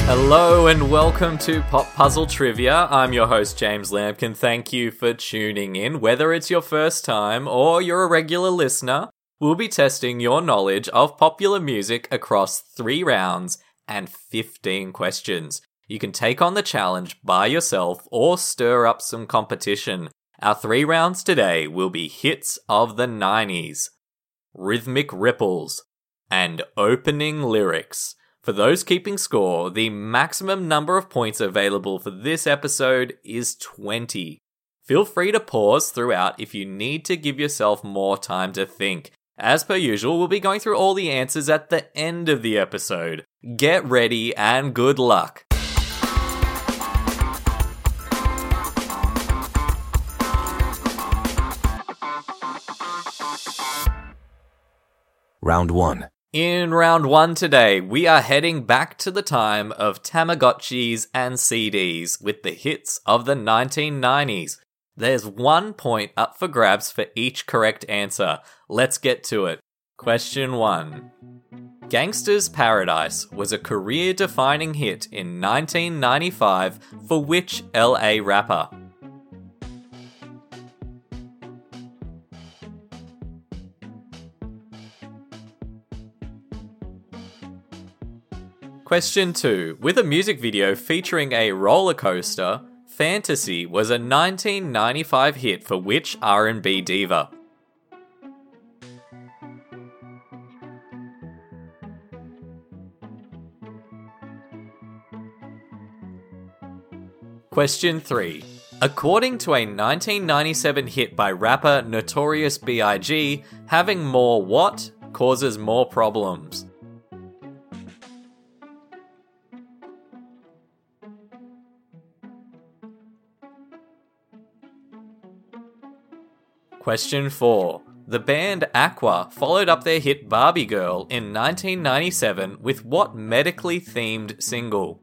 Hello and welcome to Pop Puzzle Trivia. I'm your host James Lampkin. Thank you for tuning in. Whether it's your first time or you're a regular listener, we'll be testing your knowledge of popular music across 3 rounds and 15 questions. You can take on the challenge by yourself or stir up some competition. Our 3 rounds today will be hits of the 90s, rhythmic ripples, and opening lyrics. For those keeping score, the maximum number of points available for this episode is 20. Feel free to pause throughout if you need to give yourself more time to think. As per usual, we'll be going through all the answers at the end of the episode. Get ready and good luck. Round 1. In round 1 today, we are heading back to the time of Tamagotchis and CDs with the hits of the 1990s. There's 1 point up for grabs for each correct answer. Let's get to it. Question 1. Gangsta's Paradise was a career-defining hit in 1995 for which LA rapper? Question 2. With a music video featuring a roller coaster, Fantasy was a 1995 hit for which R&B diva? Question 3. According to a 1997 hit by rapper Notorious B.I.G., having more what causes more problems? Question 4. The band Aqua followed up their hit Barbie Girl in 1997 with what medically themed single?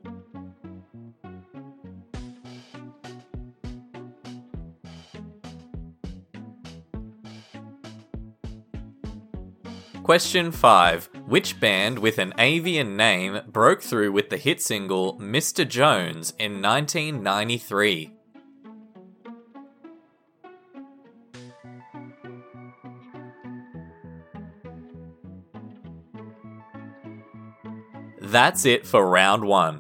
Question 5. Which band with an avian name broke through with the hit single Mr. Jones in 1993? That's it for round 1.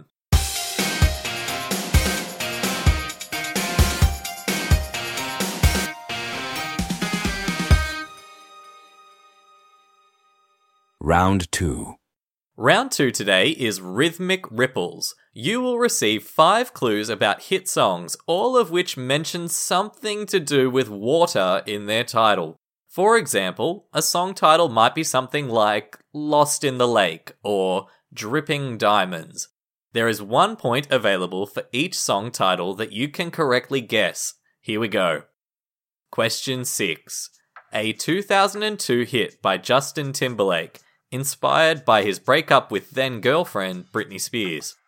Round 2. Round 2 today is Rhythmic Ripples. You will receive 5 clues about hit songs, all of which mention something to do with water in their title. For example, a song title might be something like Lost in the Lake or Dripping Diamonds. There is 1 point available for each song title that you can correctly guess. Here we go. Question 6. A 2002 hit by Justin Timberlake, inspired by his breakup with then-girlfriend Britney Spears.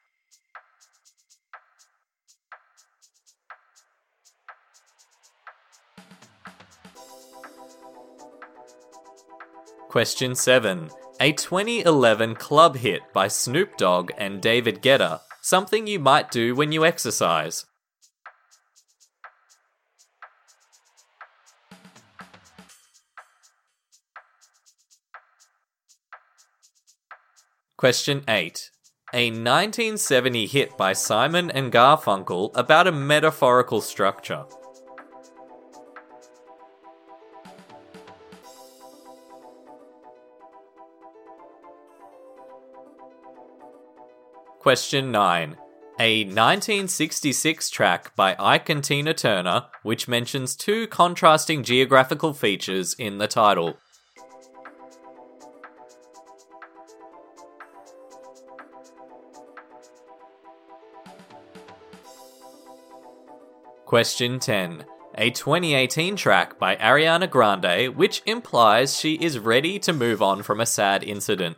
Question 7. A 2011 club hit by Snoop Dogg and David Guetta, something you might do when you exercise. Question 8. A 1970 hit by Simon and Garfunkel about a metaphorical structure. Question 9. A 1966 track by Ike and Tina Turner, which mentions 2 contrasting geographical features in the title. Question 10. A 2018 track by Ariana Grande, which implies she is ready to move on from a sad incident.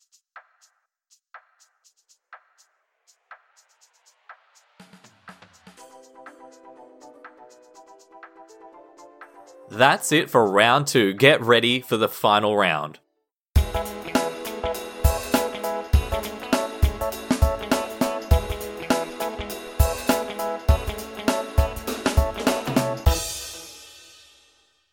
That's it for round 2. Get ready for the final round.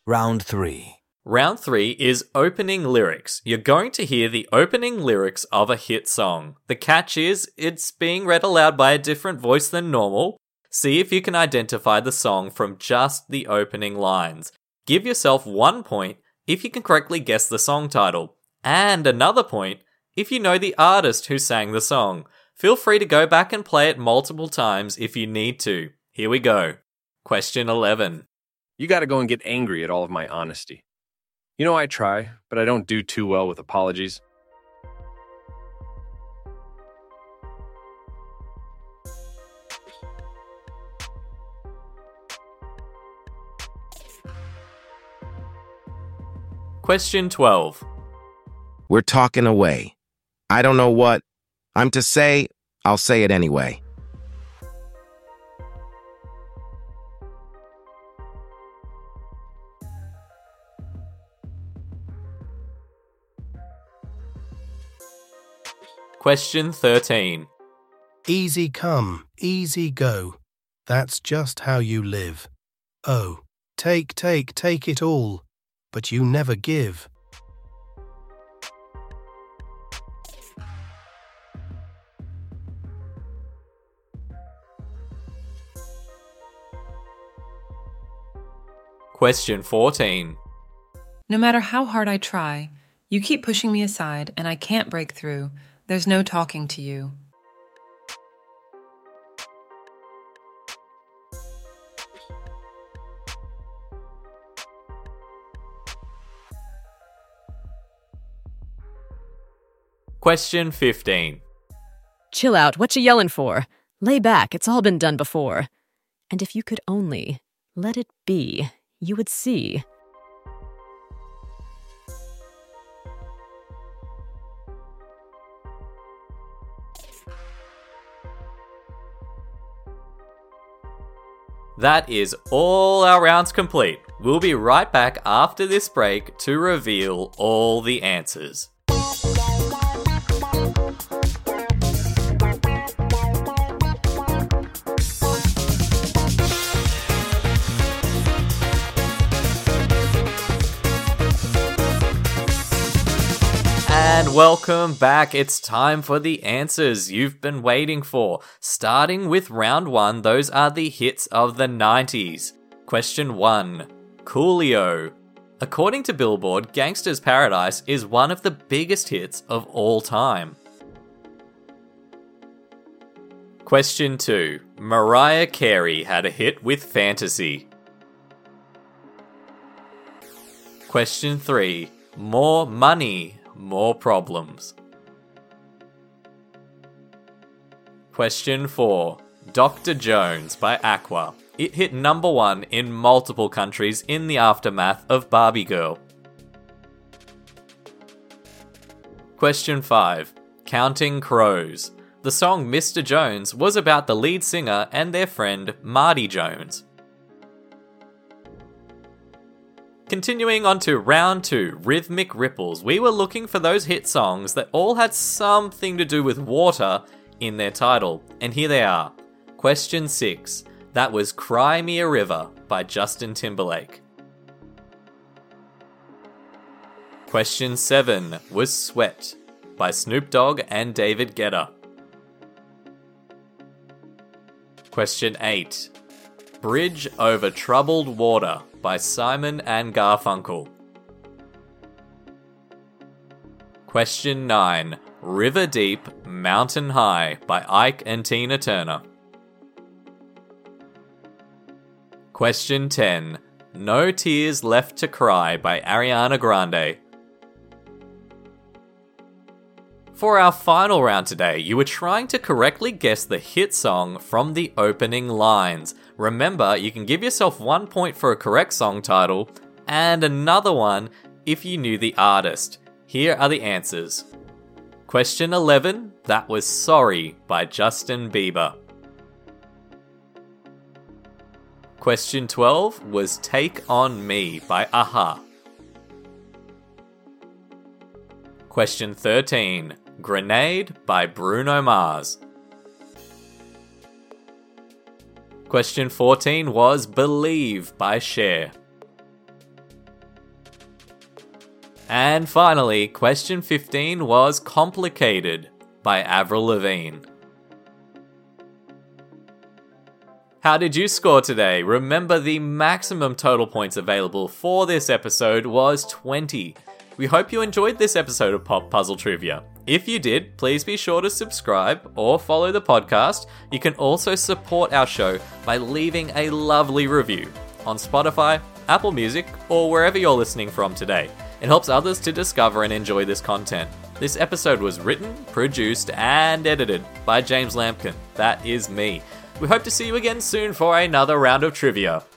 Round 3. Round 3 is opening lyrics. You're going to hear the opening lyrics of a hit song. The catch is, it's being read aloud by a different voice than normal. See if you can identify the song from just the opening lines. Give yourself 1 point if you can correctly guess the song title, and another point if you know the artist who sang the song. Feel free to go back and play it multiple times if you need to. Here we go. Question 11. You gotta go and get angry at all of my honesty. You know I try, but I don't do too well with apologies. Question 12. We're talking away. I don't know what I'm to say. I'll say it anyway. Question 13. Easy come, easy go. That's just how you live. Oh, take it all, but you never give. Question 14. No matter how hard I try, you keep pushing me aside and I can't break through. There's no talking to you. Question 15. Chill out, what you yelling for? Lay back, it's all been done before. And if you could only let it be, you would see. That is all our rounds complete. We'll be right back after this break to reveal all the answers. And welcome back. It's time for the answers you've been waiting for. Starting with round 1, those are the hits of the 90s. Question 1. Coolio. According to Billboard, Gangsta's Paradise is one of the biggest hits of all time. Question 2. Mariah Carey had a hit with Fantasy. Question 3. More money, more problems. Question 4. Dr. Jones by Aqua. It hit number 1 in multiple countries in the aftermath of Barbie Girl. Question 5. Counting Crows. The song Mr. Jones was about the lead singer and their friend Marty Jones. Continuing on to round 2, Rhythmic Ripples. We were looking for those hit songs that all had something to do with water in their title, and here they are. Question 6. That was Cry Me a River by Justin Timberlake. Question 7 was Sweat by Snoop Dogg and David Guetta. Question 8. Bridge Over Troubled Water by Simon and Garfunkel. Question 9. River Deep, Mountain High by Ike and Tina Turner. Question 10. No Tears Left to Cry by Ariana Grande. For our final round today, you were trying to correctly guess the hit song from the opening lines. Remember, you can give yourself 1 point for a correct song title, and another one if you knew the artist. Here are the answers. Question 11, that was Sorry by Justin Bieber. Question 12 was Take On Me by Aha. Question 13, Grenade by Bruno Mars. Question 14 was Believe by Cher. And finally, question 15 was Complicated by Avril Lavigne. How did you score today? Remember, the maximum total points available for this episode was 20. We hope you enjoyed this episode of Pop Puzzle Trivia. If you did, please be sure to subscribe or follow the podcast. You can also support our show by leaving a lovely review on Spotify, Apple Music, or wherever you're listening from today. It helps others to discover and enjoy this content. This episode was written, produced, and edited by James Lampkin. That is me. We hope to see you again soon for another round of trivia.